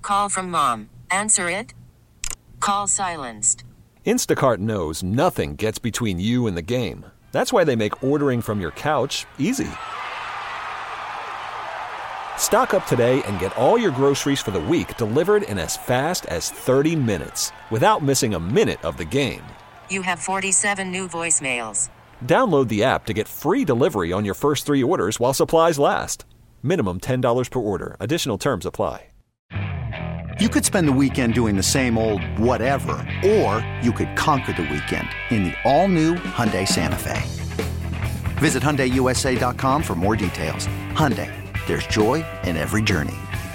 call from mom. Answer it. Call silenced. Instacart knows nothing gets between you and the game. That's why they make ordering from your couch easy. Stock up today and get all your groceries for the week delivered in as fast as 30 minutes without missing a minute of the game. You have 47 new voicemails. Download the app to get free delivery on your first 3 orders while supplies last. Minimum $10 per order. Additional terms apply. You could spend the weekend doing the same old whatever, or you could conquer the weekend in the all-new Hyundai Santa Fe. Visit HyundaiUSA.com for more details. Hyundai, there's joy in every journey.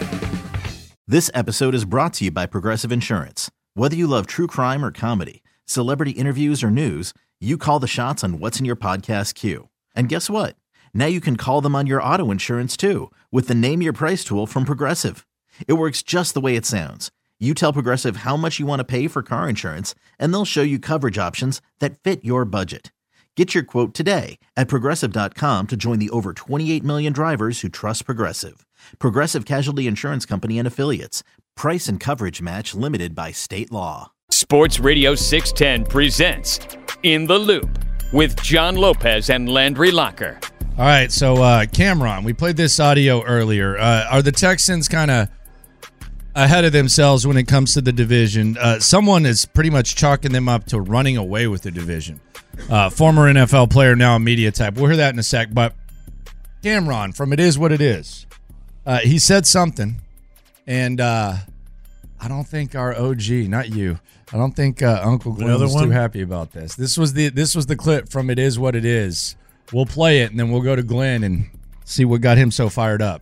This episode is brought to you by Progressive Insurance. Whether you love true crime or comedy, celebrity interviews or news, you call the shots on what's in your podcast queue. And guess what? Now you can call them on your auto insurance too with the Name Your Price tool from Progressive. It works just the way it sounds. You tell Progressive how much you want to pay for car insurance, and they'll show you coverage options that fit your budget. Get your quote today at Progressive.com to join the over 28 million drivers who trust Progressive. Progressive Casualty Insurance Company and Affiliates. Price and coverage match limited by state law. Sports Radio 610 presents In the Loop with John Lopez and Landry Locker. All right, so Cameron, we played this audio earlier. Are the Texans kind of ahead of themselves when it comes to the division? Someone is pretty much chalking them up to running away with the division. Former NFL player, now a media type. We'll hear that in a sec. But Cameron, from It Is What It Is, he said something, and I don't think our OG, not you, I don't think Uncle Glenn was too happy about this. This was the clip from It Is What It Is. We'll play it, and then we'll go to Glenn and see what got him so fired up.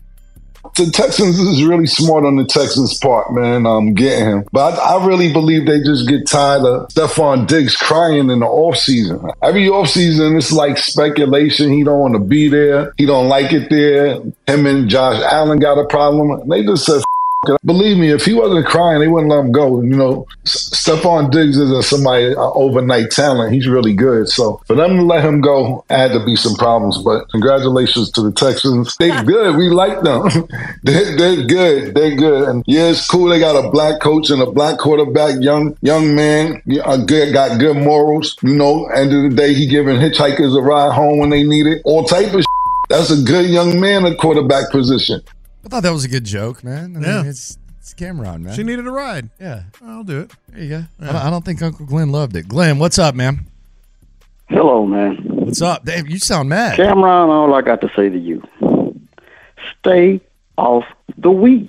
The Texans is really smart on the Texans' part, man, getting him. But I really believe they just get tired of Stephon Diggs crying in the offseason. Every offseason, it's like speculation. He don't want to be there. He don't like it there. Him and Josh Allen got a problem. They just said, believe me, if he wasn't crying, they wouldn't let him go. You know, Stephon Diggs isn't somebody, an overnight talent. He's really good. So for them to let him go, had to be some problems. But congratulations to the Texans. They're good. We like them. They're good. They're good. And yeah, it's cool. They got a black coach and a black quarterback, young man, got good morals. You know, end of the day, he giving hitchhikers a ride home when they need it. All type of shit. That's a good young man at quarterback position. I thought that was a good joke, man. I mean, it's Cameron, man. She needed a ride. Yeah. I'll do it. There you go. Yeah. I don't think Uncle Glenn loved it. Glenn, what's up, man? Hello, man. What's up? Dave, you sound mad. Cameron, all I got to say to you, stay off the weed.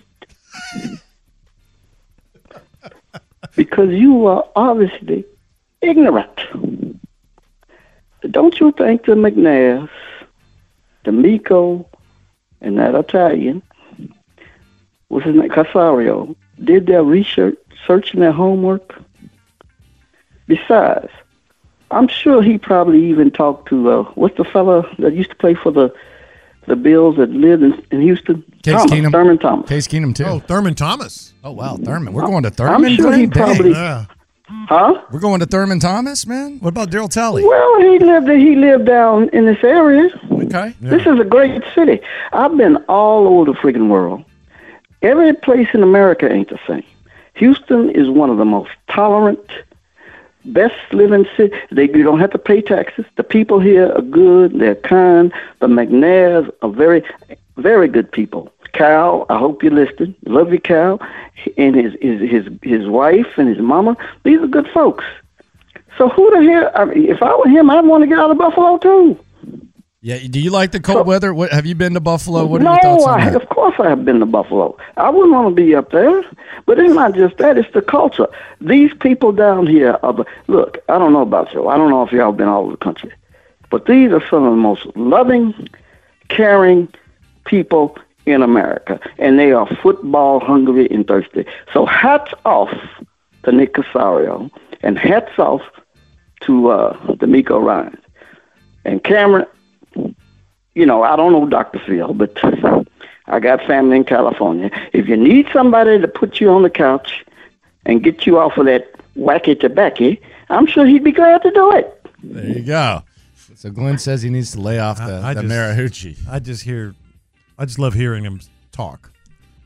Because you are obviously ignorant. Don't you think the McNairs, the Miko, and that Italian, what's his name, Casario, did their research, searching their homework? Besides, I'm sure he probably even talked to, what's the fella that used to play for the Bills that lived in Houston? Case Keenum. Thurman Thomas. Case Keenum, too. Oh, Thurman Thomas. Oh, wow, Thurman. We're going to Thurman? I'm sure he probably... Yeah. Huh? We're going to Thurman Thomas, man? What about Daryl Talley? Well, he lived down in this area. Okay. Yeah. This is a great city. I've been all over the freaking world. Every place in America ain't the same. Houston is one of the most tolerant, best living cities. You don't have to pay taxes. The people here are good. They're kind. The McNairs are very, very good people. Cal, I hope you're listening. Love you, Cal, and his wife and his mama. These are good folks. So who the hell? I mean, if I were him, I'd want to get out of Buffalo too. Yeah. Do you like the cold weather? What have you been to Buffalo? What are your thoughts on that? Of course I have been to Buffalo. I wouldn't want to be up there. But it's not just that; it's the culture. These people down here look. I don't know about you. I don't know if y'all been all over the country, but these are some of the most loving, caring people in America, and they are football hungry and thirsty. So hats off to Nick Casario, and hats off to D'Amico Ryans. And Cameron, you know, I don't know Dr. Phil, but I got family in California. If you need somebody to put you on the couch and get you off of that wacky tobacco, I'm sure he'd be glad to do it. There you go. So Glenn says he needs to lay off the Mariucci. I just love hearing him talk.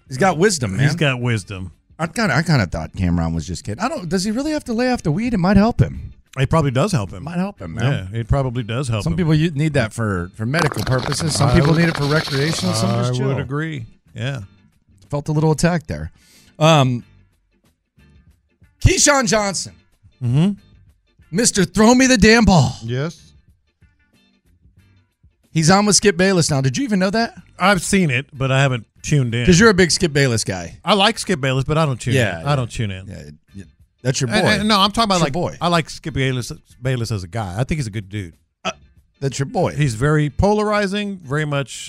He's got wisdom, man. He's got wisdom. I kind of thought Cameron was just kidding. Does he really have to lay off the weed? It might help him. It probably does help him. Might help him, man. Yeah, it probably does help Some him. people need that for medical purposes. Some people need it for recreational. Some just chill. I would agree. Yeah. Felt a little attack there. Keyshawn Johnson. Mm-hmm. Mr. Throw Me the Damn Ball. Yes. He's on with Skip Bayless now. Did you even know that? I've seen it, but I haven't tuned in. Because you're a big Skip Bayless guy. I like Skip Bayless, but I don't tune in. Yeah. I don't tune in. Yeah. That's your boy. No, I'm talking about That's your boy. I like Skip Bayless as a guy. I think he's a good dude. That's your boy. He's very polarizing, very much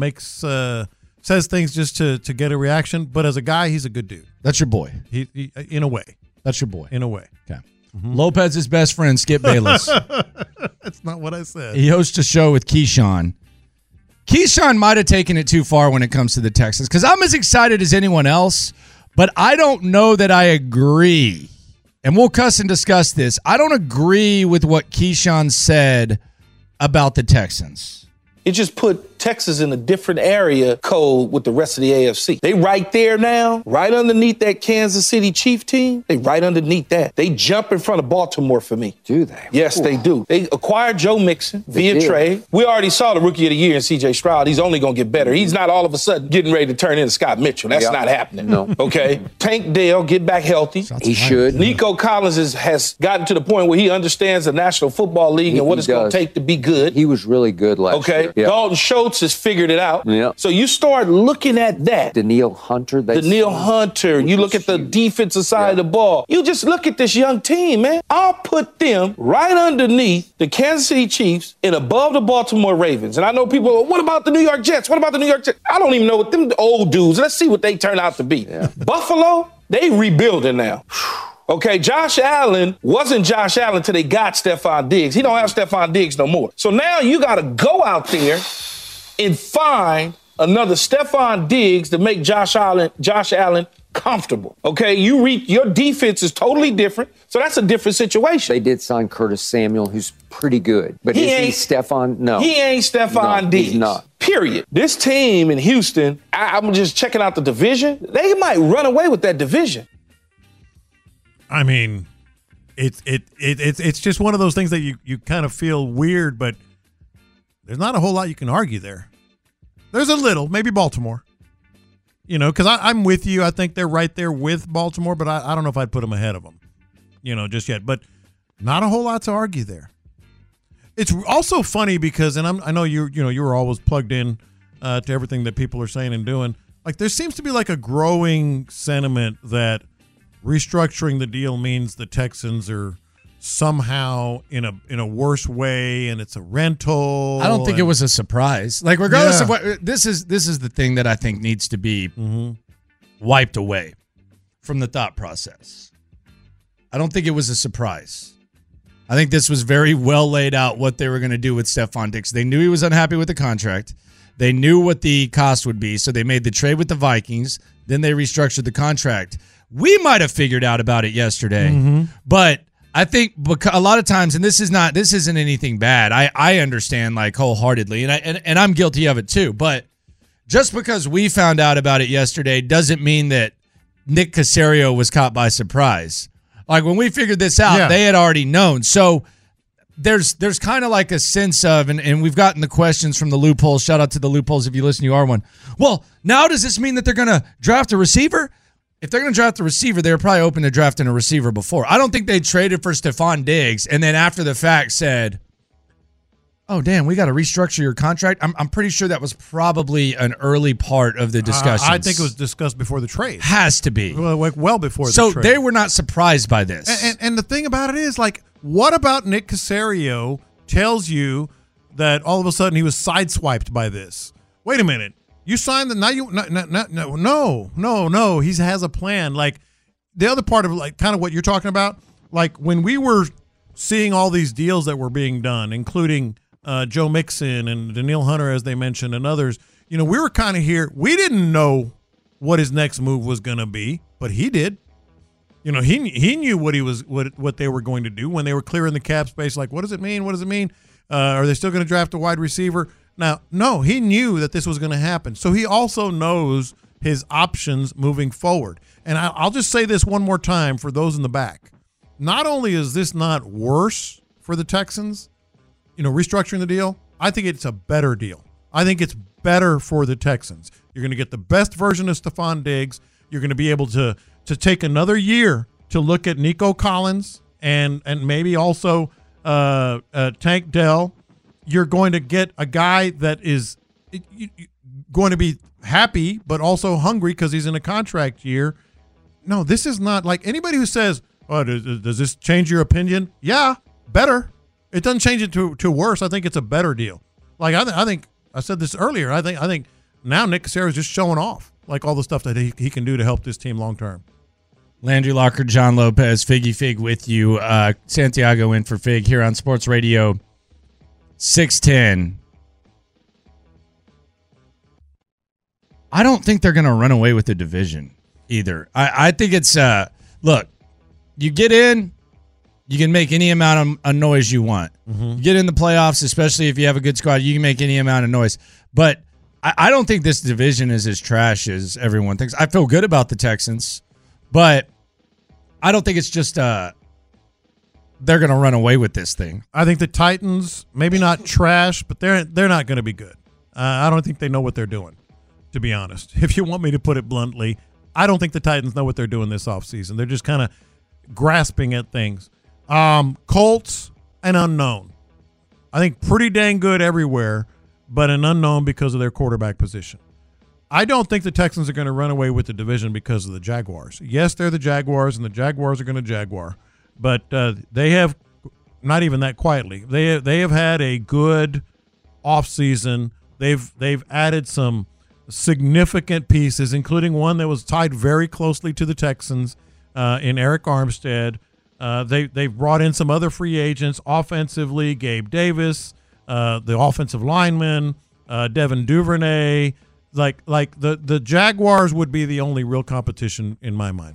says things just to get a reaction. But as a guy, he's a good dude. That's your boy. He in a way. That's your boy. In a way. Okay. Mm-hmm. Lopez's best friend, Skip Bayless. That's not what I said. He hosts a show with Keyshawn. Keyshawn might have taken it too far when it comes to the Texans because I'm as excited as anyone else, but I don't know that I agree. And we'll cuss and discuss this. I don't agree with what Keyshawn said about the Texans. It just put Texas in a different area code with the rest of the AFC. They right there now, right underneath that Kansas City Chief team. They right underneath that. They jump in front of Baltimore for me. Do they? Yes, they do. They acquired Joe Mixon via trade. We already saw the Rookie of the Year in C.J. Stroud. He's only going to get better. He's not all of a sudden getting ready to turn into Scott Mitchell. That's not happening. No. Okay? Tank Dell, get back healthy. He should. Nico Collins has gotten to the point where he understands the National Football League and what it's going to take to be good. He was really good last year. Okay? Dalton Schultz has figured it out. Yeah. So you start looking at that. Daniil Hunter. You look at the defensive side of the ball. You just look at this young team, man. I'll put them right underneath the Kansas City Chiefs and above the Baltimore Ravens. And I know people, what about the New York Jets? What about the New York Jets? I don't even know what them old dudes. Let's see what they turn out to be. Yeah. Buffalo, they rebuilding now. Okay, Josh Allen wasn't Josh Allen till they got Stephon Diggs. He don't have Stephon Diggs no more. So now you got to go out there and find another Stephon Diggs to make Josh Allen comfortable. Okay, your defense is totally different, so that's a different situation. They did sign Curtis Samuel, who's pretty good, but is he Stephon? No, he ain't Stephon Diggs. He's not. Period. This team in Houston, I'm just checking out the division. They might run away with that division. I mean, it's just one of those things that you kind of feel weird, but there's not a whole lot you can argue there. There's a little, maybe Baltimore. Because I'm with you. I think they're right there with Baltimore, but I don't know if I'd put them ahead of them, just yet. But not a whole lot to argue there. It's also funny because, and I know you were always plugged in to everything that people are saying and doing. Like there seems to be like a growing sentiment that restructuring the deal means the Texans are somehow in a worse way and it's a rental. I don't think it was a surprise. Like regardless of what this is the thing that I think needs to be wiped away from the thought process. I don't think it was a surprise. I think this was very well laid out what they were going to do with Stephon Diggs. They knew he was unhappy with the contract. They knew what the cost would be, so they made the trade with the Vikings. Then they restructured the contract. We might have figured out about it yesterday, but I think a lot of times, and this isn't anything bad. I understand like wholeheartedly, and I'm guilty of it too. But just because we found out about it yesterday doesn't mean that Nick Caserio was caught by surprise. Like when we figured this out, they had already known. So there's kind of like a sense of, and we've gotten the questions from the Loopholes. Shout out to the Loopholes if you listen, you are one. Well, now does this mean that they're going to draft a receiver? If they're going to draft a receiver, they were probably open to drafting a receiver before. I don't think they traded for Stephon Diggs and then after the fact said, oh, damn, we got to restructure your contract. I'm pretty sure that was probably an early part of the discussion. I think it was discussed before the trade. Has to be. Well before the trade. So they were not surprised by this. And the thing about it is, like, what about Nick Caserio tells you that all of a sudden he was sideswiped by this? Wait a minute. You signed the no. He has a plan. Like the other part of like kind of what you're talking about, like when we were seeing all these deals that were being done, including Joe Mixon and Daniil Hunter, as they mentioned, and others. We were kind of here. We didn't know what his next move was going to be, but he did. He knew what they were going to do when they were clearing the cap space. Like, what does it mean? What does it mean? Are they still going to draft a wide receiver? Now, no, he knew that this was going to happen. So he also knows his options moving forward. And I'll just say this one more time for those in the back. Not only is this not worse for the Texans, restructuring the deal, I think it's a better deal. I think it's better for the Texans. You're going to get the best version of Stephon Diggs. You're going to be able to take another year to look at Nico Collins and maybe also Tank Dell. You're going to get a guy that is going to be happy but also hungry because he's in a contract year. No, this is not like anybody who says, "Oh, does this change your opinion?" Yeah, better. It doesn't change it to worse. I think it's a better deal. Like I think I said this earlier. I think now Nick Caserio is just showing off like all the stuff that he can do to help this team long term. Landry Locker, John Lopez, Figgy Fig with you. Santiago in for Fig here on Sports Radio 610. I don't think they're going to run away with the division either. I think it's look, you get in, you can make any amount of noise you want. You get in the playoffs, especially if you have a good squad, you can make any amount of noise. But I don't think this division is as trash as everyone thinks. I feel good about the Texans, but I don't think it's just they're going to run away with this thing. I think the Titans, maybe not trash, but they're not going to be good. I don't think they know what they're doing, to be honest. If you want me to put it bluntly, I don't think the Titans know what they're doing this offseason. They're just kind of grasping at things. Colts, an unknown. I think pretty dang good everywhere, but an unknown because of their quarterback position. I don't think the Texans are going to run away with the division because of the Jaguars. Yes, they're the Jaguars, and the Jaguars are going to Jaguar. But they have, not even that quietly, they have had a good offseason. They've added some significant pieces, including one that was tied very closely to the Texans in Eric Armstead. They've brought in some other free agents offensively, Gabe Davis, the offensive lineman, Devin Duvernay. Like the Jaguars would be the only real competition in my mind.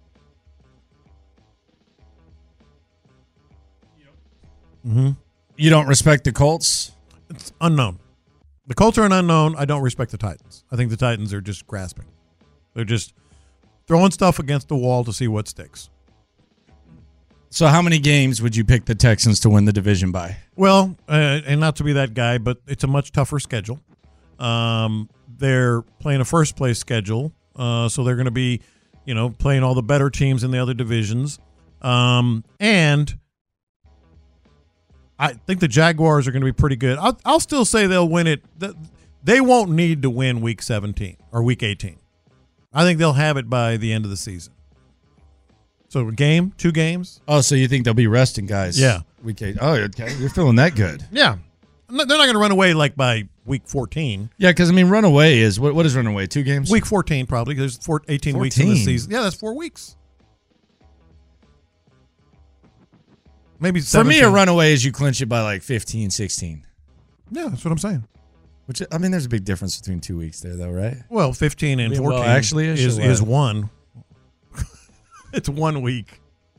You don't respect the Colts? It's unknown. The Colts are an unknown. I don't respect the Titans. I think the Titans are just grasping. They're just throwing stuff against the wall to see what sticks. So how many games would you pick the Texans to win the division by? Well, and not to be that guy, but it's a much tougher schedule. They're playing a first-place schedule, so they're going to be, playing all the better teams in the other divisions. And I think the Jaguars are going to be pretty good. I'll still say they'll win it. They won't need to win Week 17 or Week 18. I think they'll have it by the end of the season. So a game, 2 games. Oh, so you think they'll be resting guys? Yeah. Week 8. Oh, okay. You're feeling that good. Yeah. They're not going to run away like by Week 14. Yeah, because, run away is, what is run away, 2 games? Week 14 probably. There's 18 weeks in the season. Yeah, that's 4 weeks. Maybe 17. For me, a runaway is you clinch it by 15, 16. Yeah, that's what I'm saying. Which, there's a big difference between 2 weeks there, though, right? Well, 15 and 14 actually is one. It's 1 week.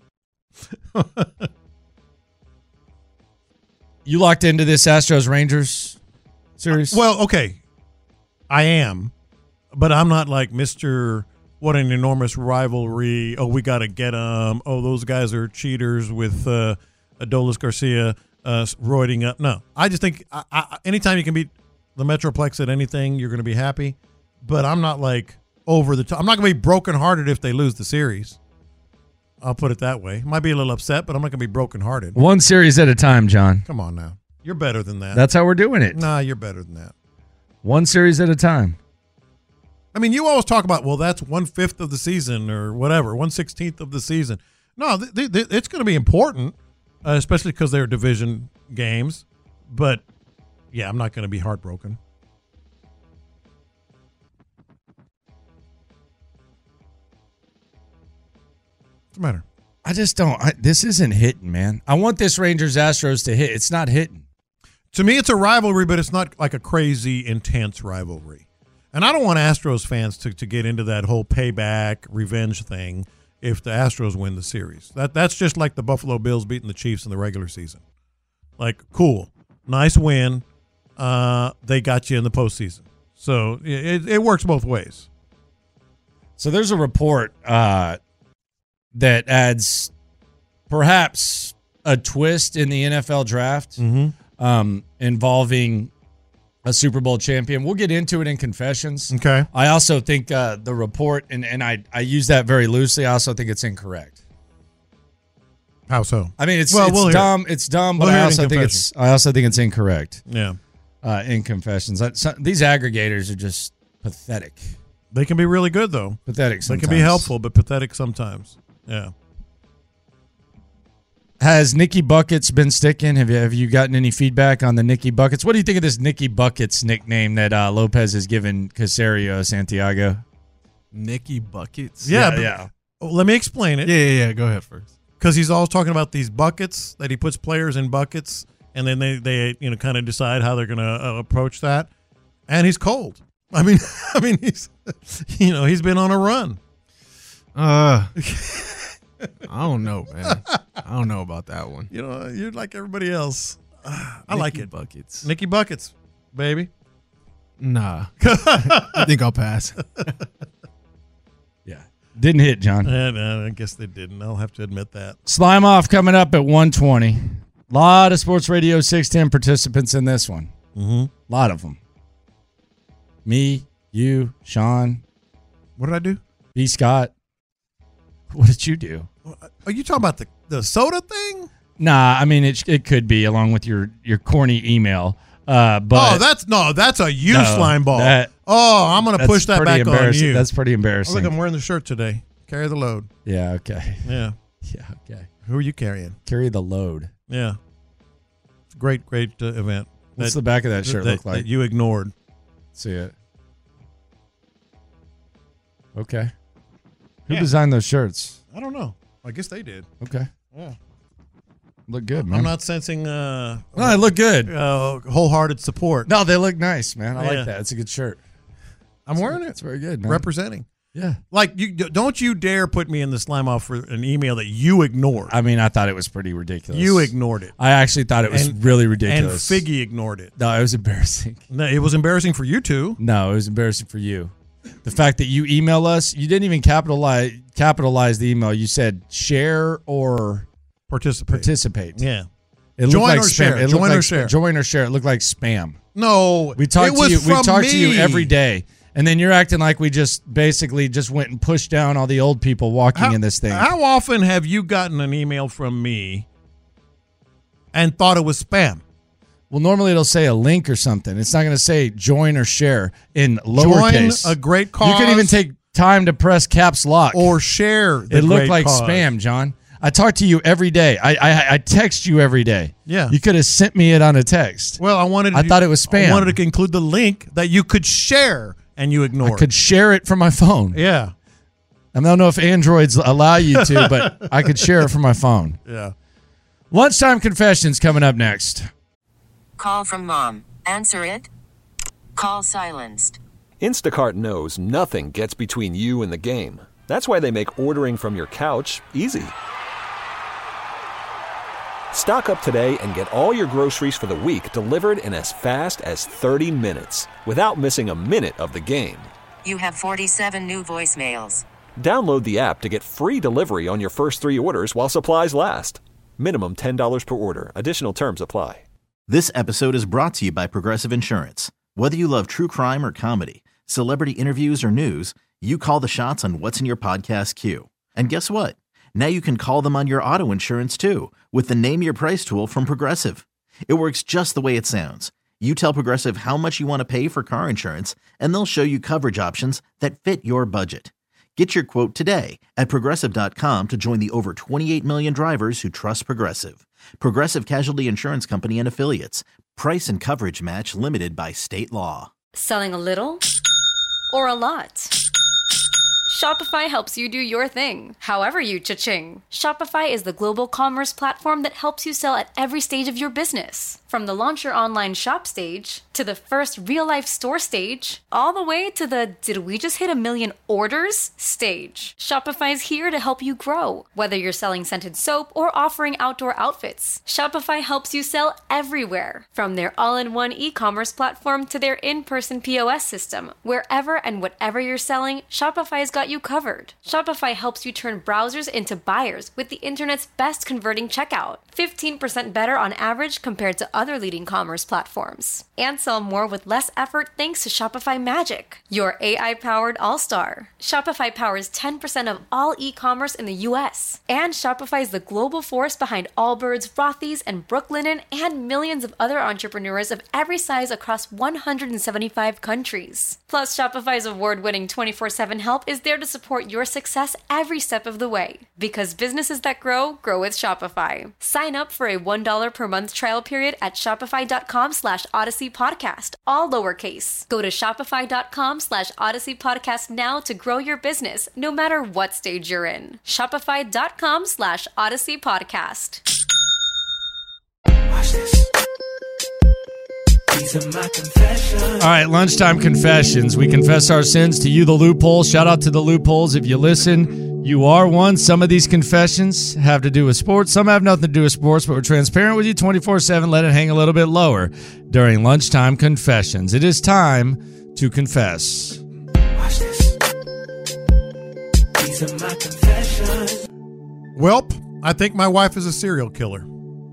You locked into this Astros-Rangers series? Well, okay. I am. But I'm not like Mr. What an enormous rivalry. Oh, we got to get them. Oh, those guys are cheaters with Adolis Garcia roiding up. No. I just think anytime you can beat the Metroplex at anything, you're going to be happy. But I'm not like over the top. I'm not going to be brokenhearted if they lose the series. I'll put it that way. Might be a little upset, but I'm not going to be brokenhearted. One series at a time, John. Come on now. You're better than that. That's how we're doing it. Nah, you're better than that. One series at a time. You always talk about, well, that's 1/5 of the season or whatever, 1/16 of the season. No, it's going to be important, especially because they're division games. But, yeah, I'm not going to be heartbroken. What's the matter? I just don't. This isn't hitting, man. I want this Rangers-Astros to hit. It's not hitting. To me, it's a rivalry, but it's not like a crazy, intense rivalry. And I don't want Astros fans to get into that whole payback, revenge thing if the Astros win the series. That's just like the Buffalo Bills beating the Chiefs in the regular season. Like, cool. Nice win. They got you in the postseason. So it works both ways. So there's a report that adds perhaps a twist in the NFL draft involving a Super Bowl champion. We'll get into it in confessions. Okay. I also think the report, and I use that very loosely, I also think it's incorrect. How so? I mean, it's dumb. It's dumb, but I also think it's incorrect. Yeah. In confessions, these aggregators are just pathetic. They can be really good though. Pathetic sometimes. They can be helpful, but pathetic sometimes. Yeah. Has Nicky Buckets been sticking? Have you gotten any feedback on the Nicky Buckets? What do you think of this Nicky Buckets nickname that Lopez has given Caserio Santiago? Nicky Buckets? Yeah. Let me explain it. Yeah. Go ahead first. Because he's always talking about these buckets, that he puts players in buckets, and then they kind of decide how they're going to approach that. And he's cold. I mean, he's he's been on a run. I don't know, man. I don't know about that one. You're like everybody else. I like it. Buckets. Nicky Buckets, baby. Nah. I think I'll pass. Yeah. Didn't hit, John. I guess they didn't. I'll have to admit that. Slime Off coming up at 1:20. A lot of Sports Radio 610 participants in this one. Mm-hmm. A lot of them. Me, you, Sean. What did I do? B. Scott. What did you do? Are you talking about the soda thing? Nah, I mean it could be along with your corny email. But that's a you slime ball. I'm gonna push that back on you. That's pretty embarrassing. Look, I'm wearing the shirt today. Carry the load. Yeah. Okay. Yeah. Yeah. Okay. Who are you carrying? Carry the load. Yeah. It's a great event. What's the back of that shirt look like? That you ignored. See it. Okay. Who designed those shirts? I don't know. I guess they did. Okay. Yeah. Look good, man. I'm not sensing no, they look good. Wholehearted support. No, they look nice, man. I like that. It's a good shirt. I'm wearing it. It's very good, man. Representing. Yeah. Like, don't you dare put me in the slime off for an email that you ignored. I mean, I thought it was pretty ridiculous. You ignored it. I actually thought it was really ridiculous. And Figgy ignored it. No, it was embarrassing. No, it was embarrassing for you two. No, it was embarrassing for you. The fact that you email us, you didn't even capitalize the email. You said share or participate. Yeah. It looked like spam. Join or share. It looked like spam. No. We talked to you. We talked to you every day. And then you're acting like we just basically just went and pushed down all the old people walking in this thing. How often have you gotten an email from me and thought it was spam? Well, normally it'll say a link or something. It's not going to say join or share in lowercase. Join a great cause. You can even take time to press caps lock. Or share the It looked great like cause. spam, John. I talk to you every day. I text you every day. Yeah. You could have sent me it on a text. Well, I thought it was spam. I wanted to include the link that you could share, and you ignored. I could share it from my phone. Yeah. I don't know if Androids allow you to, but I could share it from my phone. Yeah. Lunchtime confessions coming up next. Call from mom. Answer it. Call silenced. Instacart knows nothing gets between you and the game. That's why they make ordering from your couch easy. Stock up today and get all your groceries for the week delivered in as fast as 30 minutes without missing a minute of the game. You have 47 new voicemails. Download the app to get free delivery on your first 3 orders while supplies last. Minimum $10 per order. Additional terms apply. This episode is brought to you by Progressive Insurance. Whether you love true crime or comedy, celebrity interviews or news, you call the shots on what's in your podcast queue. And guess what? Now you can call them on your auto insurance too with the Name Your Price tool from Progressive. It works just the way it sounds. You tell Progressive how much you want to pay for car insurance, and they'll show you coverage options that fit your budget. Get your quote today at Progressive.com to join the over 28 million drivers who trust Progressive. Progressive Casualty Insurance Company and Affiliates. Price and coverage match limited by state law. Selling a little or a lot? Shopify helps you do your thing, however you cha-ching. Shopify is the global commerce platform that helps you sell at every stage of your business. From the launch your online shop stage, to the first real-life store stage, all the way to the did we just hit 1 million orders stage. Shopify is here to help you grow. Whether you're selling scented soap or offering outdoor outfits, Shopify helps you sell everywhere. From their all-in-one e-commerce platform to their in-person POS system, wherever and whatever you're selling, Shopify's got you covered. Shopify helps you turn browsers into buyers with the internet's best converting checkout. 15% better on average compared to other leading commerce platforms. And sell more with less effort thanks to Shopify Magic, your AI-powered all-star. Shopify powers 10% of all e-commerce in the U.S. And Shopify is the global force behind Allbirds, Rothy's, and Brooklinen, and millions of other entrepreneurs of every size across 175 countries. Plus, Shopify's award-winning 24/7 help is there to support your success every step of the way. Because businesses that grow, grow with Shopify. Sign up for a $1 per month trial period at shopify.com/Odyssey Podcast, all lowercase. Go to shopify.com/Odyssey Podcast now to grow your business, no matter what stage you're in. Shopify.com/Odyssey Podcast. Watch this. These are my confessions. All right, lunchtime confessions. We confess our sins to you, the loophole. Shout out to the loopholes. If you listen, you are one. Some of these confessions have to do with sports. Some have nothing to do with sports, but we're transparent with you 24/7. Let it hang a little bit lower during lunchtime confessions. It is time to confess. Watch this. These are my confessions. Welp, I think my wife is a serial killer.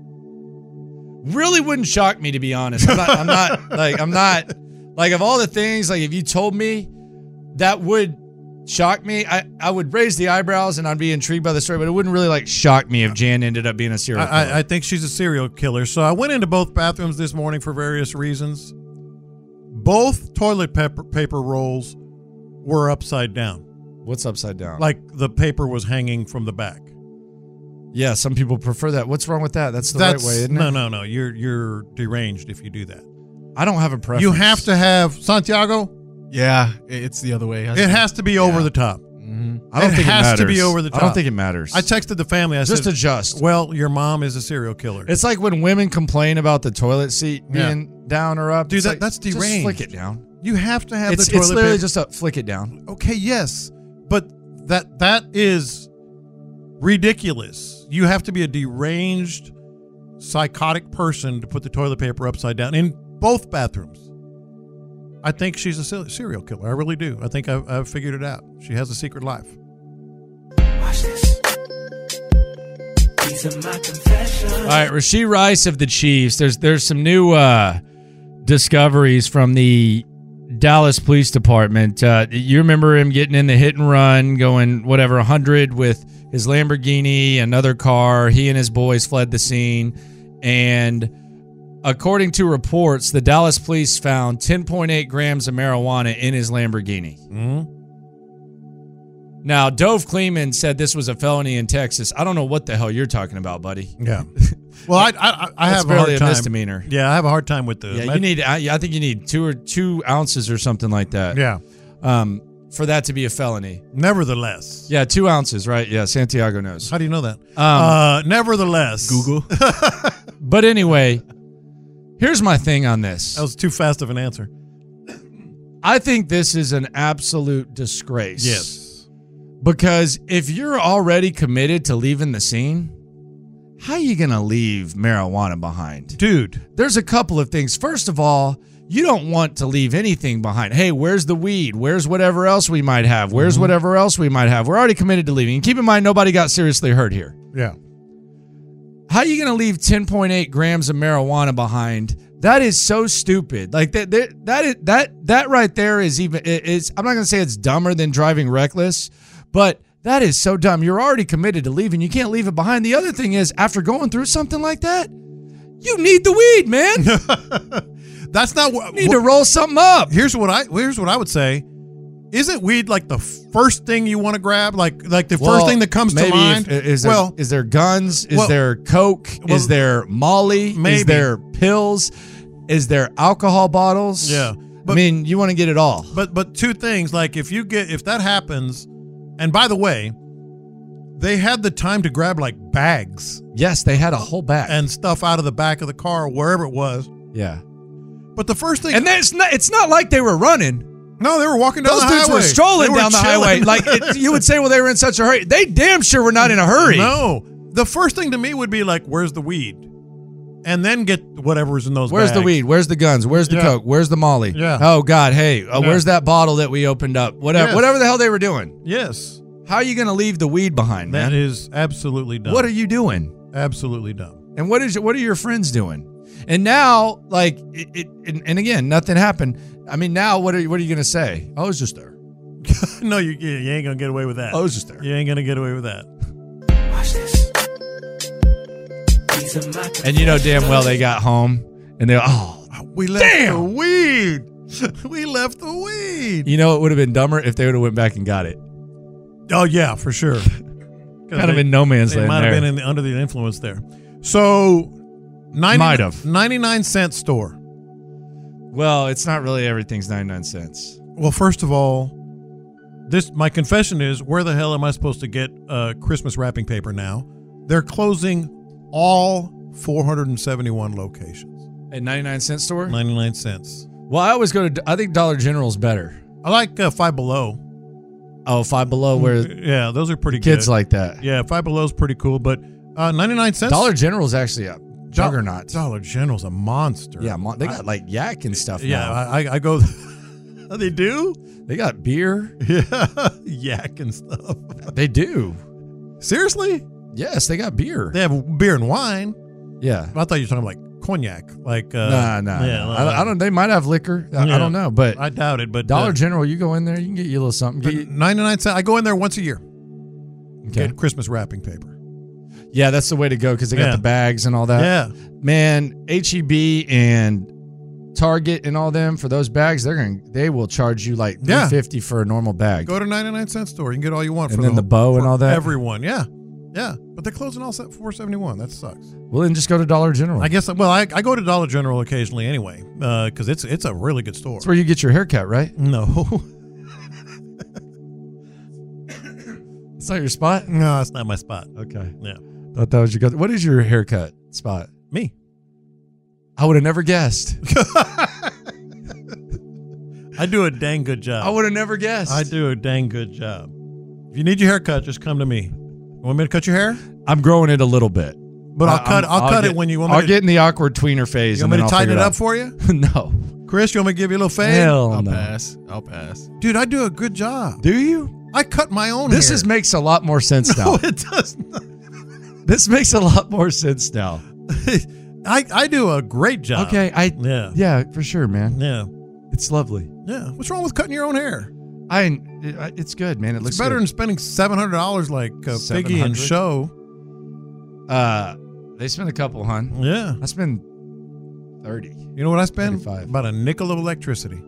Really wouldn't shock me, to be honest. I'm not like of all the things, like if you told me that would shock me, I would raise the eyebrows and I'd be intrigued by the story, but it wouldn't really like shock me if Jan ended up being a serial killer. I think she's a serial killer. So I went into both bathrooms this morning for various reasons. Both toilet paper rolls were upside down. What's upside down? Like the paper was hanging from the back. Yeah, some people prefer that. What's wrong with that? That's the right way, isn't it? No. You're deranged if you do that. I don't have a preference. You have to have Santiago. Yeah, it's the other way. It has to be over the top. Mm-hmm. I don't think it matters. It has to be over the top. I don't think it matters. I texted the family. I just said, adjust. Well, your mom is a serial killer. It's like when women complain about the toilet seat being down or up. Dude, that's deranged. Just flick it down. You have to have the toilet It's literally paper. just a flick it down. Okay, yes, but that is ridiculous. You have to be a deranged, psychotic person to put the toilet paper upside down in both bathrooms. I think she's a serial killer. I really do. I think I've figured it out. She has a secret life. Watch this. These are my confessions. All right, Rashee Rice of the Chiefs. There's some new discoveries from the Dallas Police Department. You remember him getting in the hit and run, going 100 with his Lamborghini, another car. He and his boys fled the scene. And according to reports, the Dallas police found 10.8 grams of marijuana in his Lamborghini. Mm-hmm. Now, Dove Kleeman said this was a felony in Texas. I don't know what the hell you're talking about, buddy. Yeah. Well, I have a hard time. A misdemeanor. Yeah, I have a hard time with the. Yeah, I think you need 2 ounces or something like that. Yeah. For that to be a felony. Nevertheless. Yeah, 2 ounces, right? Yeah, Santiago knows. How do you know that? Nevertheless. Google. But anyway, here's my thing on this. That was too fast of an answer. I think this is an absolute disgrace. Yes. Because if you're already committed to leaving the scene, how are you going to leave marijuana behind? Dude. There's a couple of things. First of all, you don't want to leave anything behind. Hey, where's the weed? Where's whatever else we might have? Where's whatever else we might have? We're already committed to leaving. And keep in mind, nobody got seriously hurt here. Yeah. How are you going to leave 10.8 grams of marijuana behind? That is so stupid. Like that right there is I'm not going to say it's dumber than driving reckless, but that is so dumb. You're already committed to leaving. You can't leave it behind. The other thing is, after going through something like that, you need the weed, man. That's not what you need to roll something up. Here's what I would say. Isn't weed like the first thing you want to grab? Like the first thing that comes to mind? Is there guns? Is there coke? Is there Molly? Maybe. Is there pills? Is there alcohol bottles? Yeah. But, I mean, you want to get it all. But 2 things, like if that happens, and by the way, they had the time to grab like bags. Yes, they had a whole bag. And stuff out of the back of the car, wherever it was. Yeah. But the first thing... And it's not like they were running. No, they were walking down the highway. Those dudes were strolling down the highway. Like you would say, well, they were in such a hurry. They damn sure were not in a hurry. No. The first thing to me would be like, where's the weed? and then get whatever's in those Where's bags. the weed? Where's the guns? Where's the coke? Where's the Molly? Yeah. Oh God, hey, where's that bottle that we opened up? Whatever the hell they were doing. Yes. How are you going to leave the weed behind, man? That is absolutely dumb. What are you doing? Absolutely dumb. And what are your friends doing? And now, like, and again, nothing happened. I mean, now what are you going to say? I was just there. No, you ain't gonna get away with that. I was just there. You ain't gonna get away with that. Watch this. These are my And you know damn well they got home and they we left the weed. We left the weed. You know it would have been dumber if they would have went back and got it. Oh yeah, for sure. Kind of in no man's land. They might there. have been under the influence there. So, 99-cent store. Well, it's not really everything's 99 cents. Well, first of all, my confession is, where the hell am I supposed to get Christmas wrapping paper now? They're closing all 471 locations. At 99-cent store? 99 cents. Well, I always I think Dollar General's better. I like Five Below. Oh, Five Below, where yeah, those are pretty kids good. like that. Yeah, Five Below's pretty cool, but 99 cents. Dollar General's actually a juggernaut. Dollar General's a monster. Yeah, they got like yak and stuff. Yeah, now. I go. They do. They got beer. Yeah, yak and stuff. They do. Seriously? Yes, they got beer. They have beer and wine. Yeah. I thought you were talking like cognac. Like nah. Yeah, I don't. They might have liquor. I don't know, but I doubt it. But Dollar General, you go in there, you can get you a little something. 99 cents. I go in there once a year. Okay. Get Christmas wrapping paper. Yeah, that's the way to go because they got the bags and all that. Yeah. Man, HEB and Target and all them for those bags, they will charge you like $3.50 for a normal bag. Go to 99-cent store. You can get all you want. And for then the bow and all that. Everyone, yeah. But they're closing all 471. That sucks. Well, then just go to Dollar General. I guess. Well, I go to Dollar General occasionally anyway, because it's a really good store. That's where you get your haircut, right? No. It's not your spot? No, it's not my spot. Okay. Yeah. Thought that was your gut. What is your haircut spot? Me. I would have never guessed. I do a dang good job. I would have never guessed. I do a dang good job. If you need your hair cut, just come to me. You want me to cut your hair? I'm growing it a little bit. But I'll cut it when you want me I'll get in the awkward tweener phase. You want me to tighten it up for you? No. Chris, you want me to give you a little fade? Hell I'll no. pass. I'll pass. Dude, I do a good job. Do you? I cut my own This hair. makes a lot more sense now. No, it does not. This makes a lot more sense now. I do a great job. Okay, yeah, for sure, man. Yeah. It's lovely. Yeah. What's wrong with cutting your own hair? It's good, man. It looks better good. than spending $700 like Figgy and Show. They spend a couple, hun. Yeah. I spend 30. You know what I spend? 35. About a nickel of electricity.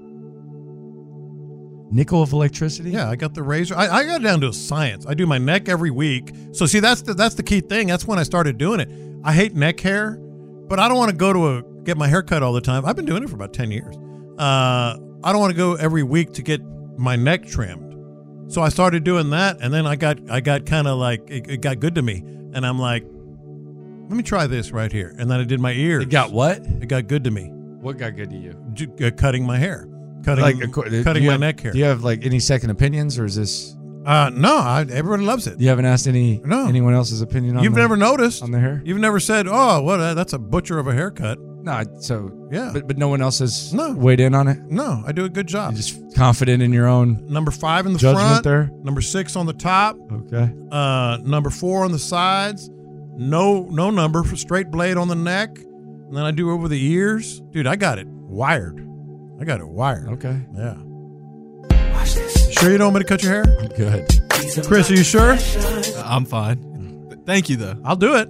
Nickel of electricity? Yeah, I got the razor. I got down to a science. I do my neck every week. So see, that's the key thing. That's when I started doing it. I hate neck hair, but I don't want to go to get my hair cut all the time. I've been doing it for about 10 years. I don't want to go every week to get my neck trimmed. So I started doing that, and then I got kind of like it got good to me, and I'm like, let me try this right here. And then I did my ears. It got what? It got good to me. What got good to you? Cutting my hair. Cutting my neck hair. Do you have like any second opinions, or is this? No, everyone loves it. You haven't asked anyone else's opinion on You've never noticed on the hair? You've never said, oh, well, that's a butcher of a haircut. No, so yeah. But no one else has weighed in on it? No, I do a good job. You're just confident in your own number 5 in the judgment front. there? Number 6 on the top. Okay. Number 4 on the sides. No number for straight blade on the neck. And then I do over the ears. Dude, I got it wired. Okay. Yeah. Sure you don't want me to cut your hair? I'm good. Chris, are you sure? I'm fine. Thank you, though. I'll do it.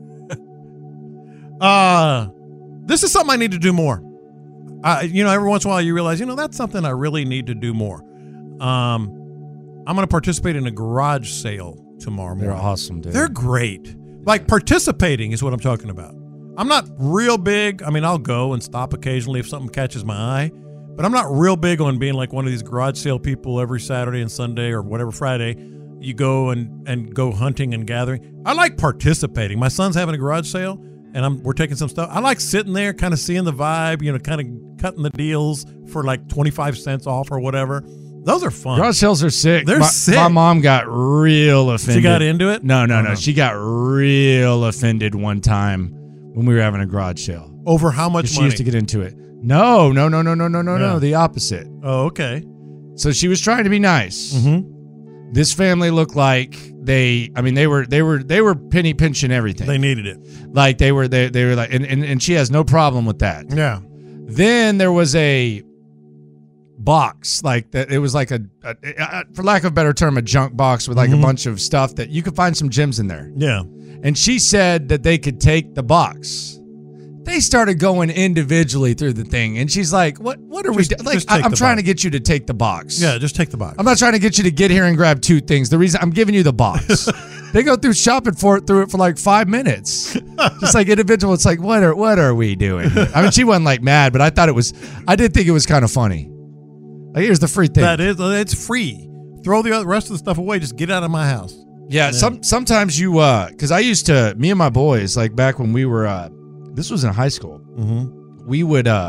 This is something I need to do more. Every once in a while you realize, that's something I really need to do more. I'm going to participate in a garage sale tomorrow morning. They're awesome, dude. They're great. Like participating is what I'm talking about. I'm not real big. I mean, I'll go and stop occasionally if something catches my eye, but I'm not real big on being like one of these garage sale people every Saturday and Sunday or whatever Friday. You go and go hunting and gathering. I like participating. My son's having a garage sale, and we're taking some stuff. I like sitting there, kind of seeing the vibe, kind of cutting the deals for like 25 cents off or whatever. Those are fun. Garage sales are sick. They're sick. My mom got real offended. She got into it? No. She got real offended one time when we were having a garage sale. Over how much She money? used to get into it. No. The opposite. Oh, okay. So she was trying to be nice. Mm-hmm. This family looked like they were penny pinching everything. They needed it. Like they were like, and she has no problem with that. Yeah. Then there was a box like that. It was like a for lack of a better term, a junk box with like a bunch of stuff that you could find some gems in there. Yeah. And she said that they could take the box. They started going individually through the thing, and she's like, "What are we doing? Like, I'm trying to get you to take the box. Yeah, just take the box. I'm not trying to get you to get here and grab two things. The reason I'm giving you the box." They go through shopping through it for like 5 minutes, just like individual. It's like, what are we doing? I mean, she wasn't like mad, but I did think it was kind of funny. Like, here's the free thing. It's free. Throw the rest of the stuff away. Just get out of my house. Yeah. Sometimes you because I used to, me and my boys, like back when we were this was in high school. Mm-hmm. We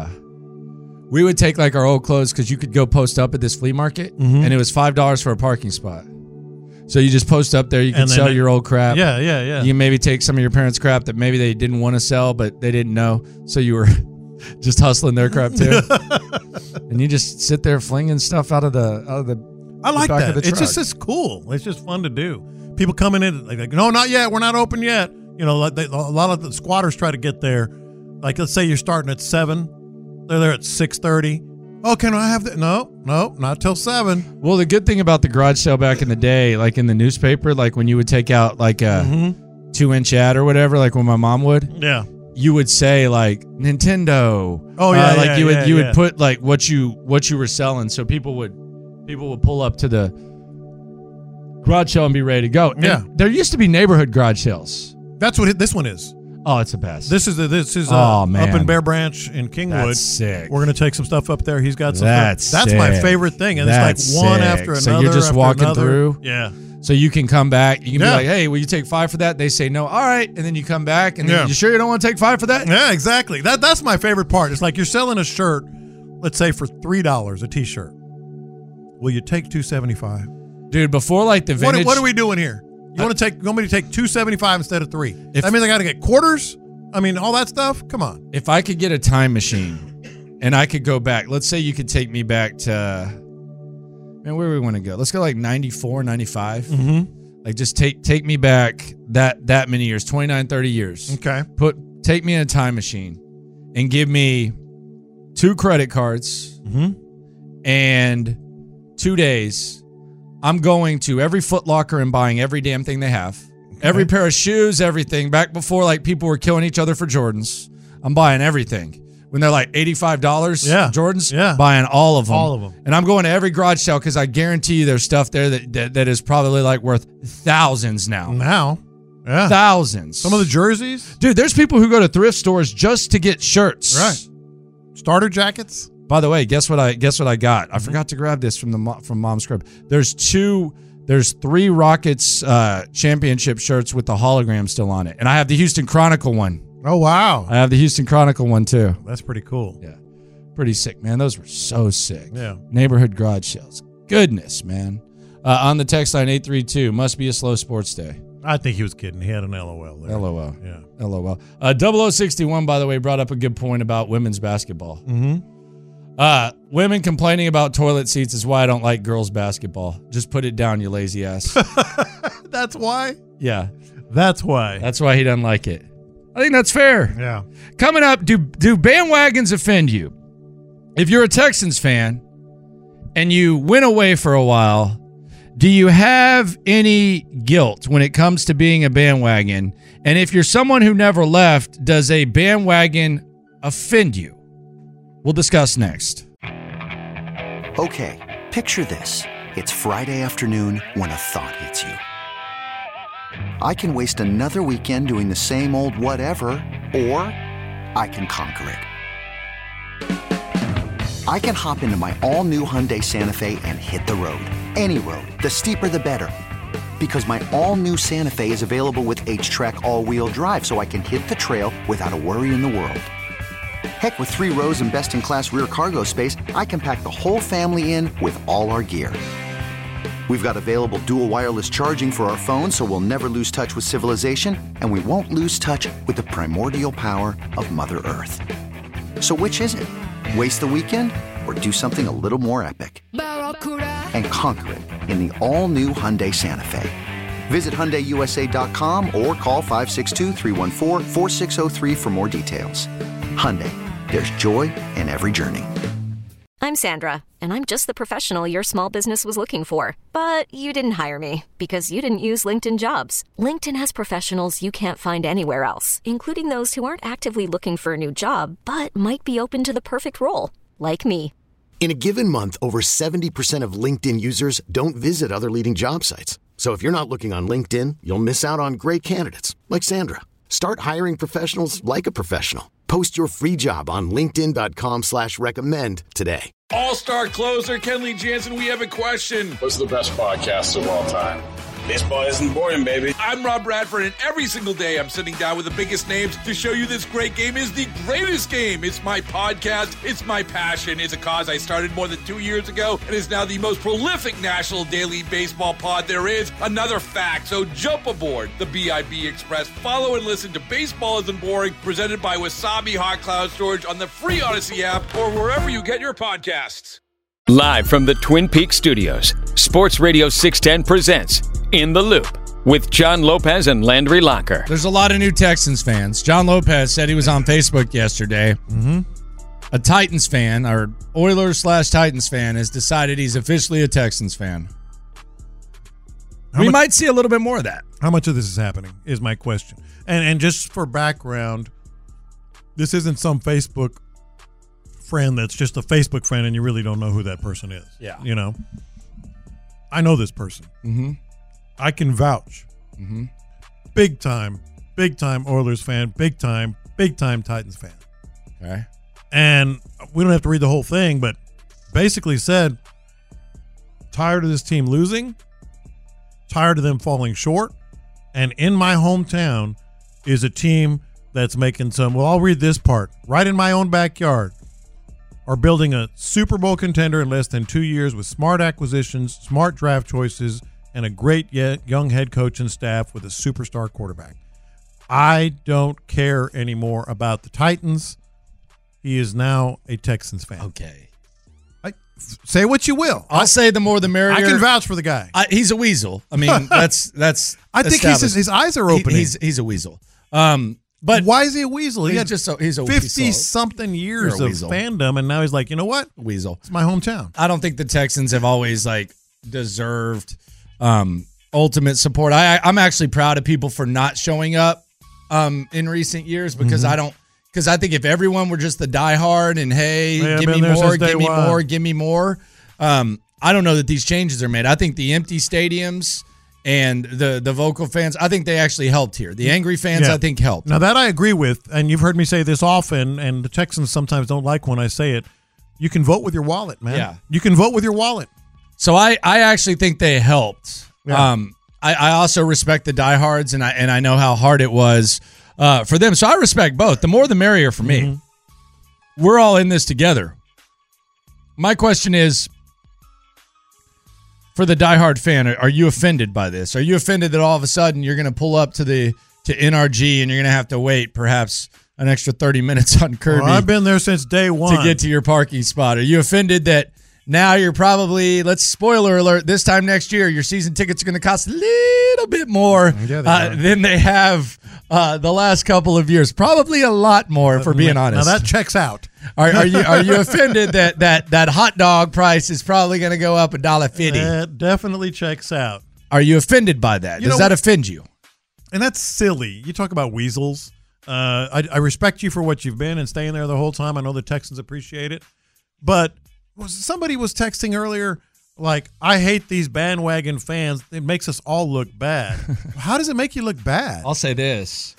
would take like our old clothes because you could go post up at this flea market, and it was $5 for a parking spot. So you just post up there. You can sell your old crap. Yeah. You can maybe take some of your parents' crap that maybe they didn't want to sell, but they didn't know. So you were just hustling their crap too, and you just sit there flinging stuff out of the. I like back that. of the truck. It's cool. It's just fun to do. People coming in like, no, not yet. We're not open yet. You know, like a lot of the squatters try to get there. Like, let's say you're starting at 7, they're there at 6:30. Oh, can I have that? No, not till 7. Well, the good thing about the garage sale back in the day, like in the newspaper, like when you would take out like a 2-inch ad or whatever, like when my mom would, yeah, you would say like Nintendo. Oh yeah, like you would put like what you were selling, so people would pull up to the garage sale and be ready to go. Yeah, and there used to be neighborhood garage sales. That's what this one is. Oh, it's the best. This is oh, man. up in Bear Branch in Kingwood. That's sick. We're gonna take some stuff up there. He's got some. That's my sick. favorite thing, and That's it's like one sick. after another. So you're just after walking another. through. Yeah. So you can come back. You can be like, "Hey, will you take 5 for that?" They say no. All right, and then you come back, and then you sure you don't want to take 5 for that? Yeah, exactly. That's my favorite part. It's like you're selling a shirt, let's say for $3 a T-shirt. Will you take $2.75? Dude, before like the vintage. What are we doing here? You want me to take $2.75 instead of $3? That means I got to get quarters. I mean, all that stuff. Come on. If I could get a time machine, and I could go back. Let's say you could take me back to, man, where do we want to go? Let's go like 94, 95. Mm-hmm. Like just take me back that many years, 29, 30 years. Okay. Take me in a time machine, and give me 2 credit cards, and 2 days. I'm going to every Foot Locker and buying every damn thing they have. Okay. Every pair of shoes, everything. Back before like people were killing each other for Jordans, I'm buying everything. When they're like $85 Jordans, buying all of them. All of them. And I'm going to every garage sale because I guarantee you there's stuff there that is probably like worth thousands now. Yeah. Thousands. Some of the jerseys. Dude, there's people who go to thrift stores just to get shirts. Right. Starter jackets. By the way, guess what I got? I forgot to grab this from Mom's Crib. There's 3 Rockets championship shirts with the hologram still on it, and I have the Houston Chronicle one. Oh wow! I have the Houston Chronicle one too. That's pretty cool. Yeah, pretty sick, man. Those were so sick. Yeah. Neighborhood garage sales. Goodness, man. On the text line 832, must be a slow sports day. I think he was kidding. He had an LOL there. LOL. Yeah. LOL. 0061, by the way, brought up a good point about women's basketball. Mm-hmm. Women complaining about toilet seats is why I don't like girls basketball. Just put it down, you lazy ass. That's why? Yeah. That's why. That's why he doesn't like it. I think that's fair. Yeah. Coming up, do bandwagons offend you? If you're a Texans fan and you went away for a while, do you have any guilt when it comes to being a bandwagon? And if you're someone who never left, does a bandwagon offend you? We'll discuss next. Okay, picture this. It's Friday afternoon when a thought hits you. I can waste another weekend doing the same old whatever, or I can conquer it. I can hop into my all-new Hyundai Santa Fe and hit the road. Any road. The steeper, the better. Because my all-new Santa Fe is available with H-Track all-wheel drive, so I can hit the trail without a worry in the world. Heck, with 3 rows and best-in-class rear cargo space, I can pack the whole family in with all our gear. We've got available dual wireless charging for our phones, so we'll never lose touch with civilization, and we won't lose touch with the primordial power of Mother Earth. So which is it? Waste the weekend or do something a little more epic? And conquer it in the all-new Hyundai Santa Fe. Visit HyundaiUSA.com or call 562-314-4603 for more details. Hyundai, there's joy in every journey. I'm Sandra, and I'm just the professional your small business was looking for. But you didn't hire me because you didn't use LinkedIn Jobs. LinkedIn has professionals you can't find anywhere else, including those who aren't actively looking for a new job, but might be open to the perfect role, like me. In a given month, over 70% of LinkedIn users don't visit other leading job sites. So if you're not looking on LinkedIn, you'll miss out on great candidates like Sandra. Start hiring professionals like a professional. Post your free job on linkedin.com/recommend today. All-star closer Kenley Jansen, we have a question. What's the best podcast of all time? Baseball isn't boring, baby. I'm Rob Bradford, and every single day I'm sitting down with the biggest names to show you this great game is the greatest game. It's my podcast. It's my passion. It's a cause I started more than 2 years ago and is now the most prolific national daily baseball pod there is. Another fact, so jump aboard the BIB Express. Follow and listen to Baseball Isn't Boring, presented by Wasabi Hot Cloud Storage on the free Odyssey app or wherever you get your podcasts. Live from the Twin Peaks studios, Sports Radio 610 presents In the Loop with John Lopez and Landry Locker. There's a lot of new Texans fans. John Lopez said he was on Facebook yesterday. Mm-hmm. A Titans fan, or Oilers/Titans fan, has decided he's officially a Texans fan. We might see a little bit more of that. How much of this is happening is my question. And just for background, this isn't some Facebook friend that's just a Facebook friend and you really don't know who that person is. Yeah. You know? I know this person. Mm-hmm. I can vouch. Mm-hmm. Big time Oilers fan, big time Titans fan. Okay. And we don't have to read the whole thing, but basically said, tired of this team losing, tired of them falling short, and in my hometown is a team that's making some, well, I'll read this part, right in my own backyard, are building a Super Bowl contender in less than 2 years with smart acquisitions, smart draft choices, and a great young head coach and staff with a superstar quarterback. I don't care anymore about the Titans. He is now a Texans fan. Okay. Say what you will. I'll say the more the merrier. I can vouch for the guy. He's a weasel. I mean, that's. I think his eyes are opening. He's a weasel. But why is he a weasel? He had he's a 50-something years of fandom, and now he's like, you know what? Weasel. It's my hometown. I don't think the Texans have always deserved ultimate support. I'm actually proud of people for not showing up in recent years because I think if everyone were just the diehard and give me more, I don't know that these changes are made. I think the empty stadiums and the vocal fans, I think they actually helped here. The angry fans, I think, helped. Now, that I agree with, and you've heard me say this often, and the Texans sometimes don't like when I say it, you can vote with your wallet, man. Yeah. You can vote with your wallet. So I actually think they helped. Yeah. I also respect the diehards, and I know how hard it was for them. So I respect both. The more the merrier for me. Mm-hmm. We're all in this together. My question is, for the diehard fan, are you offended by this? Are you offended that all of a sudden you're going to pull up to NRG and you're going to have to wait perhaps an extra 30 minutes on Kirby? Well, I've been there since day one to get to your parking spot. Are you offended that now you're probably, spoiler alert, this time next year your season tickets are going to cost a little bit more than they have the last couple of years? Probably a lot more, for being honest. Now that checks out. Are you offended that hot dog price is probably going to go up $1.50? That definitely checks out. Are you offended by that? Does that offend you? And that's silly. You talk about weasels. I respect you for what you've been and staying there the whole time. I know the Texans appreciate it. But somebody was texting earlier, I hate these bandwagon fans. It makes us all look bad. How does it make you look bad? I'll say this.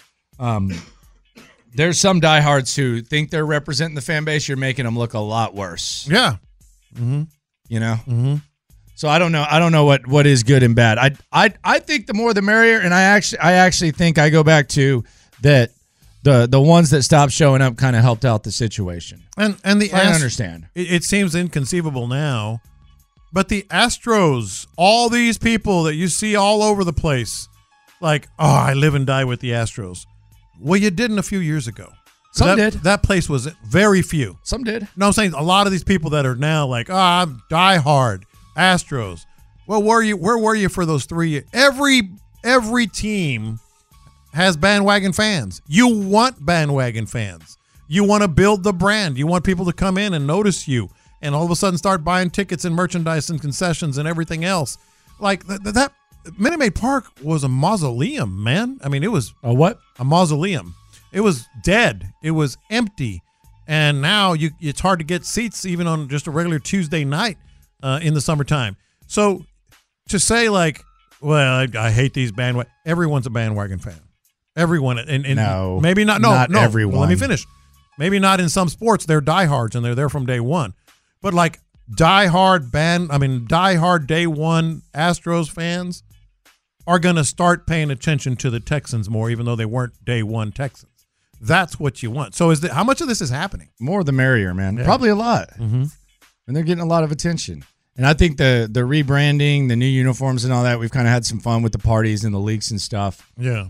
There's some diehards who think they're representing the fan base. You're making them look a lot worse. Yeah. Mm-hmm. You know? Mm-hmm. So I don't know what is good and bad. I think the more the merrier, and I actually think I go back to that the ones that stopped showing up kind of helped out the situation. And I understand. It seems inconceivable now But the Astros, all these people that you see all over the place, like, oh, I live and die with the Astros. Well, you didn't a few years ago. Some did. That place was very few. Some did. No, I'm saying a lot of these people that are now like, I'm diehard Astros. Well, where were you for those 3 years? Every team has bandwagon fans. You want bandwagon fans. You want to build the brand. You want people to come in and notice you and all of a sudden start buying tickets and merchandise and concessions and everything else. Like that Minute Maid Park was a mausoleum, man. I mean, it was a what? A mausoleum. It was dead. It was empty. And now it's hard to get seats even on just a regular Tuesday night in the summertime. So to say like, well, I hate these bandwagon. Everyone's a bandwagon fan. Everyone. And no. Maybe not. No, not no. everyone. Well, let me finish. Maybe not in some sports. They're diehards and they're there from day one. But like diehard day one Astros fans are going to start paying attention to the Texans more, even though they weren't day one Texans. That's what you want. So how much of this is happening? More the merrier, man. Yeah. Probably a lot. Mm-hmm. And they're getting a lot of attention. And I think the rebranding, the new uniforms and all that, we've kind of had some fun with the parties and the leaks and stuff. Yeah.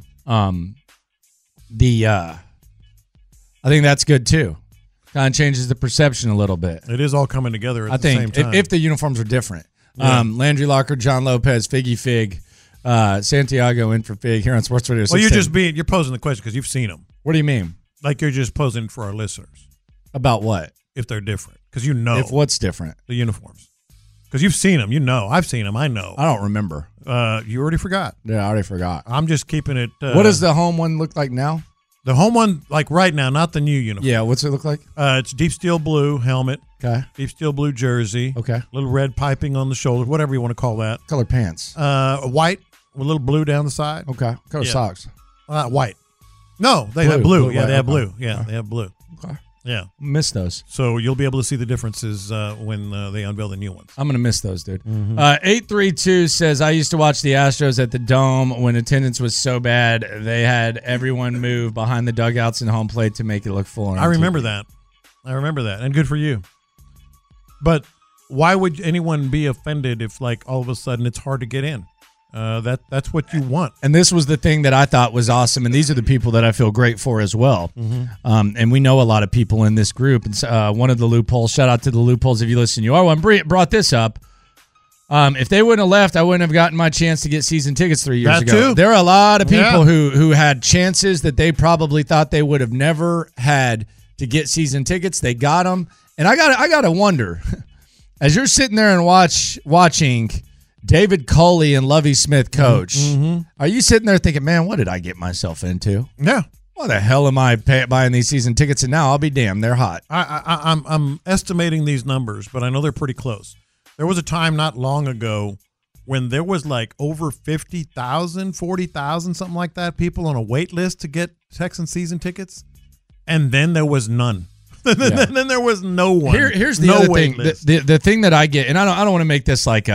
I think that's good too. Kind of changes the perception a little bit. It is all coming together at the same time. If the uniforms are different. Yeah. Landry Locker, John Lopez, Figgy Fig, Santiago in for Fig here on Sports Radio 610. Well, you're posing the question because you've seen them. What do you mean? Like you're just posing for our listeners. About what? If they're different. Because you know. If what's different? The uniforms. Because you've seen them. You know. I've seen them. I know. I don't remember. You already forgot. Yeah, I already forgot. I'm just keeping it. What does the home one look like now? The home one, like right now, not the new uniform. Yeah, what's it look like? It's deep steel blue helmet. Okay. Deep steel blue jersey. Okay. Little red piping on the shoulder, whatever you want to call that. Color pants. White with a little blue down the side. Okay. Color socks. White. No, they have blue. Yeah, they have blue. Yeah, okay. They have blue. Okay. Yeah. Miss those. So you'll be able to see the differences when they unveil the new ones. I'm going to miss those, dude. Mm-hmm. 832 says, I used to watch the Astros at the Dome when attendance was so bad, they had everyone move behind the dugouts and home plate to make it look full. I remember that. And good for you. But why would anyone be offended if, like, all of a sudden it's hard to get in? That's what you want. And this was the thing that I thought was awesome, and these are the people that I feel great for as well. Mm-hmm. And we know a lot of people in this group. And one of the loopholes, shout out to the loopholes if you listen. You are one. Brought this up. If they wouldn't have left, I wouldn't have gotten my chance to get season tickets 3 years ago. Too. There are a lot of people who had chances that they probably thought they would have never had to get season tickets. They got them, and I gotta wonder, as you're sitting there and watching David Culley and Lovie Smith coach, are you sitting there thinking, man, what did I get myself into? Yeah. Why the hell am I buying these season tickets? And now I'll be damned, they're hot. I'm estimating these numbers, but I know they're pretty close. There was a time not long ago when there was like over 50,000, 40,000, something like that, people on a wait list to get Texan season tickets, and then there was none. Then there was no one. Here's the other thing. The thing that I get, and I don't want to make this like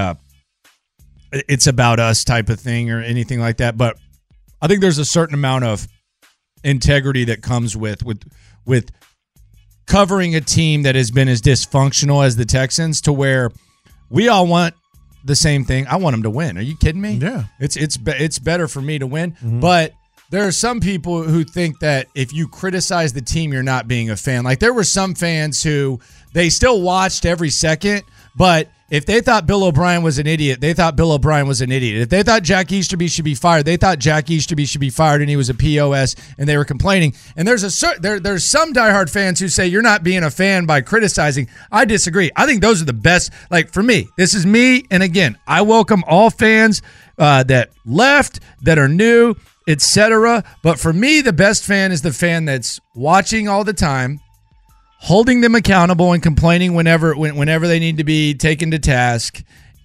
it's about us type of thing or anything like that, but I think there's a certain amount of integrity that comes with covering a team that has been as dysfunctional as the Texans, to where we all want the same thing. I want them to win. Are you kidding me? Yeah. It's better for me to win, but there are some people who think that if you criticize the team, you're not being a fan. Like there were some fans who they still watched every second, but if they thought Bill O'Brien was an idiot, they thought Bill O'Brien was an idiot. If they thought Jack Easterby should be fired, they thought Jack Easterby should be fired and he was a POS, and they were complaining. And there's some diehard fans who say you're not being a fan by criticizing. I disagree. I think those are the best. Like for me, this is me. And again, I welcome all fans that left, that are new, etc. But for me, the best fan is the fan that's watching all the time, holding them accountable and complaining whenever they need to be taken to task,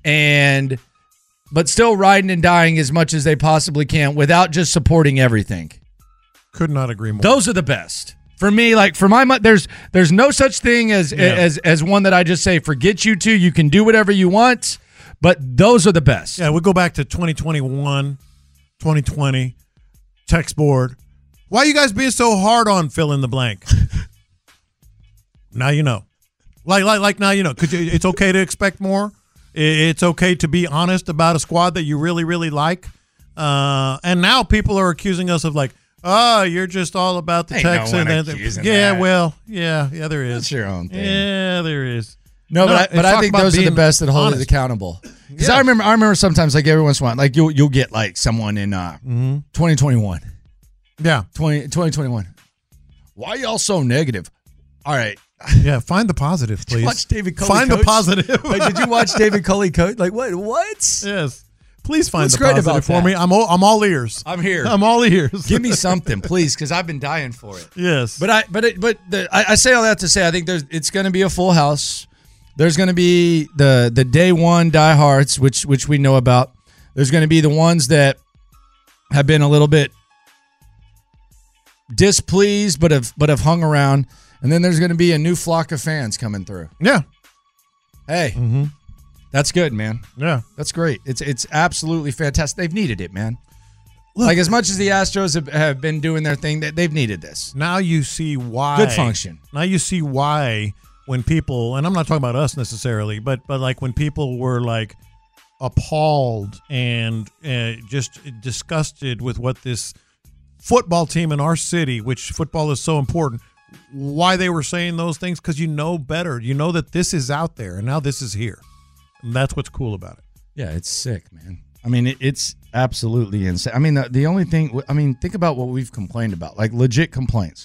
but still riding and dying as much as they possibly can without just supporting everything. Could not agree more. Those are the best. For me, like for my there's no such thing as one that I just say, forget you two, you can do whatever you want, but those are the best. Yeah, we'll go back to 2021, 2020, text board. Why are you guys being so hard on fill in the blank? Now you know. Like now you know. It's okay to expect more. It's okay to be honest about a squad that you really, really like. And now people are accusing us of like, oh, you're just all about the Texans. No one that. Yeah, there is. That's your own thing. Yeah, there is. No, but I think those are the best that hold it accountable. Because I remember sometimes, like every once in a while, like you'll get like someone in 2021. Yeah. 2021. Why y'all so negative? All right. Yeah, find the positive, please. Watch David Culley find coach? the positive. Like, did you watch David Culley coach? Like, what? Yes. Please find What's the great positive about for that? me. I'm all ears. I'm here. I'm all ears. Give me something, please, because I've been dying for it. Yes. But I say all that to say I think it's going to be a full house. There's going to be the day one diehards, which we know about. There's going to be the ones that have been a little bit displeased, but have hung around, and then there's going to be a new flock of fans coming through. Yeah. Hey, that's good, man. Yeah, that's great. It's absolutely fantastic. They've needed it, man. Look, like as much as the Astros have been doing their thing, they've needed this. Now you see why. Good function. Now you see why when people, and I'm not talking about us necessarily, but like when people were like appalled and just disgusted with what this football team in our city, which football is so important, why they were saying those things, because you know better. You know that this is out there, and now this is here. And that's what's cool about it. Yeah, it's sick, man. I mean, it's absolutely insane. I mean, the only thing, think about what we've complained about, like legit complaints.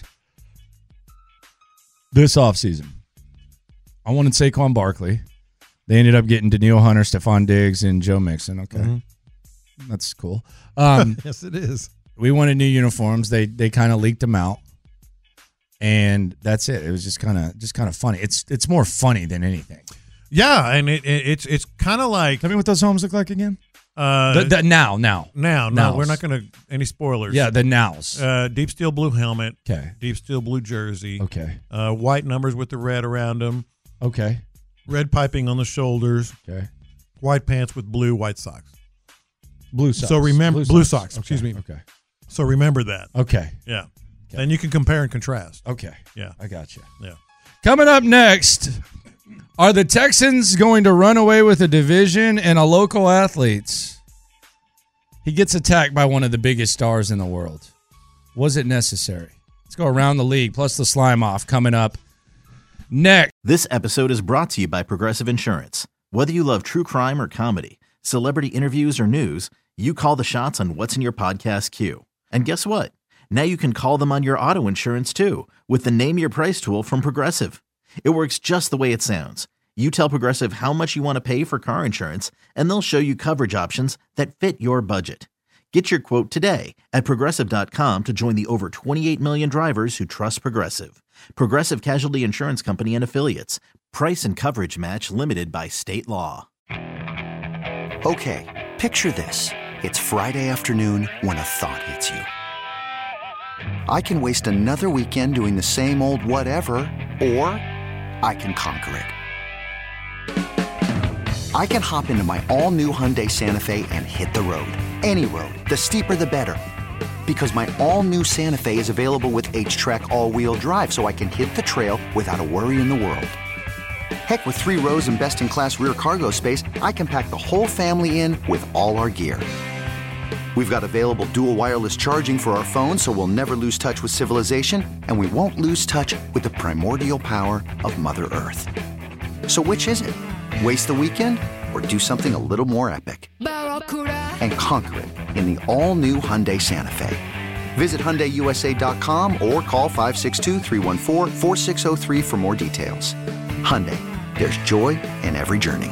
This offseason, I wanted Saquon Barkley. They ended up getting Danielle Hunter, Stephon Diggs, and Joe Mixon. Okay. That's cool. Yes, it is. We wanted new uniforms. They kind of leaked them out. And that's it. It was just kind of funny. It's more funny than anything. Yeah, and it's kind of like. Tell me what those homes look like again. Now, we're not going to any spoilers. Yeah, the nows. Deep steel blue helmet. Okay. Deep steel blue jersey. Okay. White numbers with the red around them. Okay. Red piping on the shoulders. Okay. White pants with white socks. Blue socks. So remember blue socks. Excuse me. Okay. So remember that. Okay. Yeah. Okay. And you can compare and contrast. Okay. Yeah. I got you. Yeah. Coming up next, are the Texans going to run away with a division and a local athlete? He gets attacked by one of the biggest stars in the world. Was it necessary? Let's go around the league, plus the slime off coming up next. This episode is brought to you by Progressive Insurance. Whether you love true crime or comedy, celebrity interviews or news, you call the shots on what's in your podcast queue. And guess what? Now you can call them on your auto insurance too with the Name Your Price tool from Progressive. It works just the way it sounds. You tell Progressive how much you want to pay for car insurance, and they'll show you coverage options that fit your budget. Get your quote today at Progressive.com to join the over 28 million drivers who trust Progressive. Progressive Casualty Insurance Company and Affiliates. Price and coverage match limited by state law. Okay, picture this. It's Friday afternoon when a thought hits you. I can waste another weekend doing the same old whatever, or I can conquer it. I can hop into my all-new Hyundai Santa Fe and hit the road. Any road. The steeper, the better. Because my all-new Santa Fe is available with H-Track all-wheel drive, so I can hit the trail without a worry in the world. Heck, with 3 rows and best-in-class rear cargo space, I can pack the whole family in with all our gear. We've got available dual wireless charging for our phones, so we'll never lose touch with civilization, and we won't lose touch with the primordial power of Mother Earth. So which is it? Waste the weekend or do something a little more epic? And conquer it in the all-new Hyundai Santa Fe. Visit HyundaiUSA.com or call 562-314-4603 for more details. Hyundai, there's joy in every journey.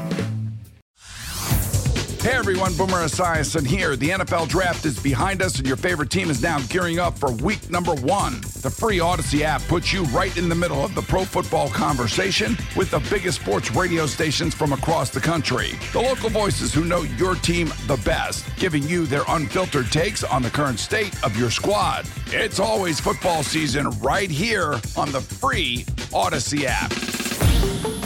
Hey everyone, Boomer Esiason here. The NFL Draft is behind us and your favorite team is now gearing up for week number 1. The free Odyssey app puts you right in the middle of the pro football conversation with the biggest sports radio stations from across the country. The local voices who know your team the best, giving you their unfiltered takes on the current state of your squad. It's always football season right here on the free Odyssey app.